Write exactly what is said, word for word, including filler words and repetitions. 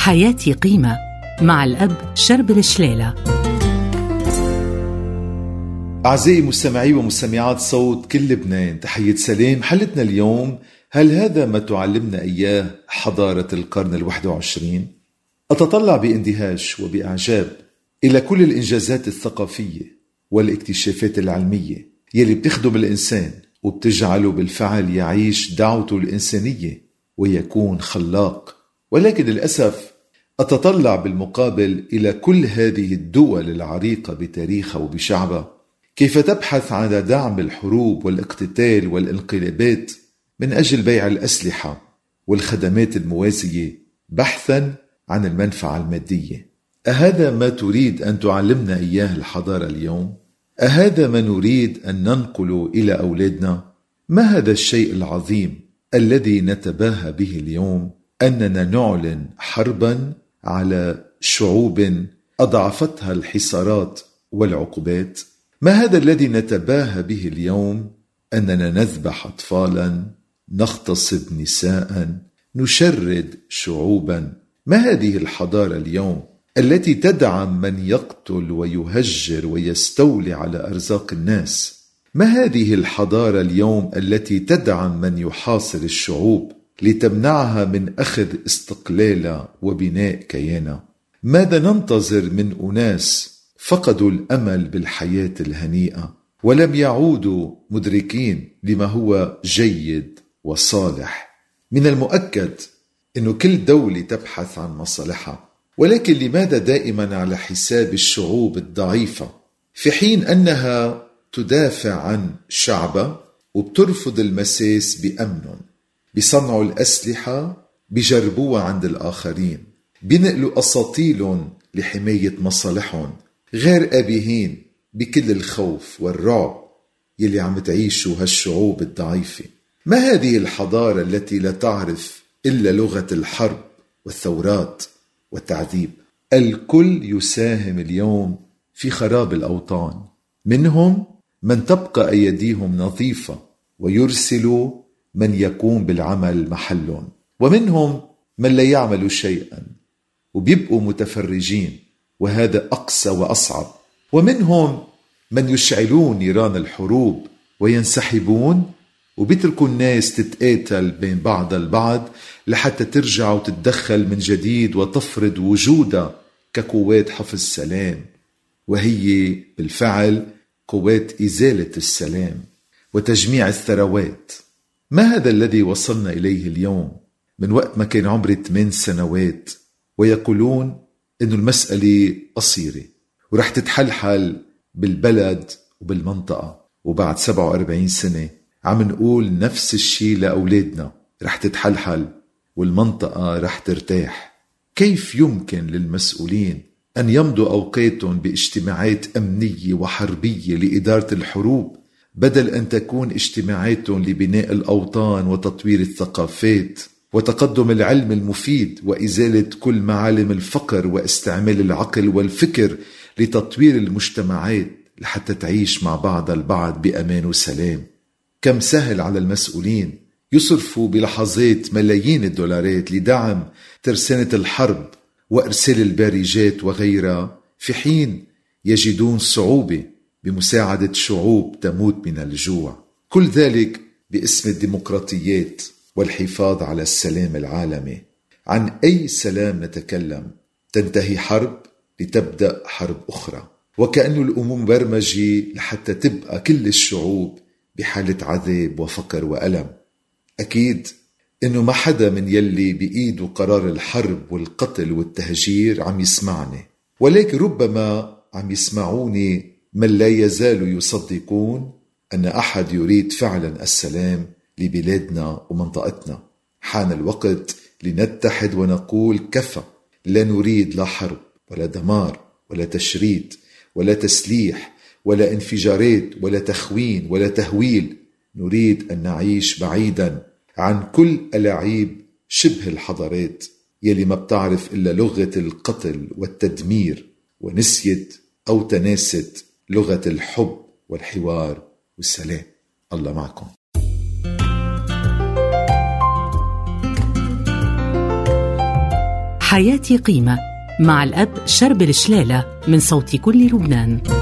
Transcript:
حياتي قيمة مع الأب شربل شلالة. أعزائي مستمعي ومستمعات صوت كل لبنان، تحية سلام. حلتنا اليوم: هل هذا ما تعلمنا إياه حضارة القرن الواحد وعشرين؟ أتطلع باندهاش وبإعجاب إلى كل الإنجازات الثقافية والاكتشافات العلمية يلي بتخدم الإنسان وبتجعله بالفعل يعيش دعوته الإنسانية ويكون خلاق. ولكن للأسف أتطلع بالمقابل إلى كل هذه الدول العريقة بتاريخها وبشعبها كيف تبحث عن دعم الحروب والاقتتال والانقلابات من أجل بيع الأسلحة والخدمات الموازية بحثا عن المنفعة المادية. أهذا ما تريد أن تعلمنا إياه الحضارة اليوم؟ أهذا ما نريد أن ننقل إلى أولادنا؟ ما هذا الشيء العظيم الذي نتباهى به اليوم؟ أننا نعلن حربا على شعوب أضعفتها الحصارات والعقوبات. ما هذا الذي نتباهى به اليوم؟ أننا نذبح أطفالا، نغتصب نساء، نشرد شعوبا. ما هذه الحضارة اليوم التي تدعم من يقتل ويهجر ويستولي على أرزاق الناس؟ ما هذه الحضارة اليوم التي تدعم من يحاصر الشعوب لتمنعها من أخذ استقلالها وبناء كيانها؟ ماذا ننتظر من أناس فقدوا الأمل بالحياة الهنيئة ولم يعودوا مدركين لما هو جيد وصالح؟ من المؤكد أن كل دولة تبحث عن مصالحها، ولكن لماذا دائما على حساب الشعوب الضعيفة، في حين أنها تدافع عن شعبها وبترفض المساس بأمن؟ بيصنعوا الأسلحة، بيجربوها عند الآخرين، بينقلوا أساطيل لحماية مصالحهم، غير آبهين بكل الخوف والرعب يلي عم تعيشوا هالشعوب الضعيفة. ما هذه الحضارة التي لا تعرف إلا لغة الحرب والثورات والتعذيب؟ الكل يساهم اليوم في خراب الأوطان، منهم من تبقى أيديهم نظيفة ويرسلوا من يقوم بالعمل محلهم، ومنهم من لا يعمل شيئا وبيبقوا متفرجين، وهذا أقسى وأصعب. ومنهم من يشعلون نيران الحروب وينسحبون وبيتركوا الناس تتقاتل بين بعض البعض لحتى ترجع وتتدخل من جديد وتفرض وجودها كقوات حفظ السلام، وهي بالفعل قوات إزالة السلام وتجميع الثروات. ما هذا الذي وصلنا إليه اليوم من وقت ما كان عمري ثمان سنوات ويقولون إنه المسألة قصيرة ورح تتحلحل بالبلد وبالمنطقة، وبعد سبعة وأربعين سنة عم نقول نفس الشيء لأولادنا، رح تتحلحل والمنطقة رح ترتاح. كيف يمكن للمسؤولين أن يمضوا أوقاتهم باجتماعات أمنية وحربية لإدارة الحروب بدل أن تكون اجتماعاتهم لبناء الأوطان وتطوير الثقافات وتقدم العلم المفيد وإزالة كل معالم الفقر واستعمال العقل والفكر لتطوير المجتمعات لحتى تعيش مع بعض البعض بأمان وسلام؟ كم سهل على المسؤولين يصرفوا بلحظات ملايين الدولارات لدعم ترسانة الحرب وإرسال البارجات وغيرها، في حين يجدون صعوبة بمساعدة شعوب تموت من الجوع. كل ذلك باسم الديمقراطيات والحفاظ على السلام العالمي. عن أي سلام نتكلم؟ تنتهي حرب لتبدأ حرب أخرى، وكأن الأمور مبرمجة لحتى تبقى كل الشعوب بحالة عذاب وفقر وألم. أكيد إنه ما حدا من يلي بإيده قرار الحرب والقتل والتهجير عم يسمعني، ولكن ربما عم يسمعوني من لا يزالوا يصدقون أن أحد يريد فعلا السلام لبلادنا ومنطقتنا. حان الوقت لنتحد ونقول كفى، لا نريد لا حرب ولا دمار ولا تشريد ولا تسليح ولا انفجارات ولا تخوين ولا تهويل. نريد أن نعيش بعيدا عن كل ألاعيب شبه الحضارات يلي ما بتعرف إلا لغة القتل والتدمير، ونسيت أو تناست لغة الحب والحوار والسلام. الله معكم. حياتي قيمة مع الأب شربل شلالة من صوت كل لبنان.